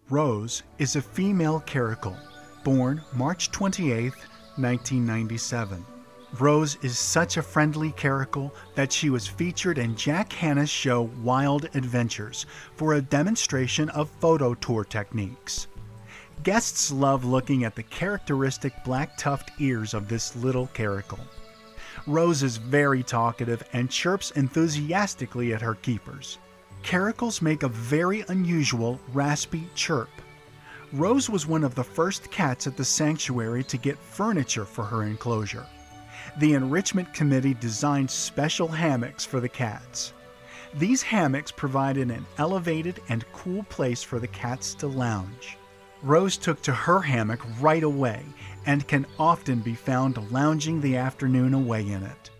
Rose is a female caracal, born March 28, 1997. Rose is such a friendly caracal that she was featured in Jack Hanna's show Wild Adventures for a demonstration of photo tour techniques. Guests love looking at the characteristic black tuft ears of this little caracal. Rose is very talkative and chirps enthusiastically at her keepers. Caracals make a very unusual, raspy chirp. Rose was one of the first cats at the sanctuary to get furniture for her enclosure. The Enrichment Committee designed special hammocks for the cats. These hammocks provided an elevated and cool place for the cats to lounge. Rose took to her hammock right away and can often be found lounging the afternoon away in it.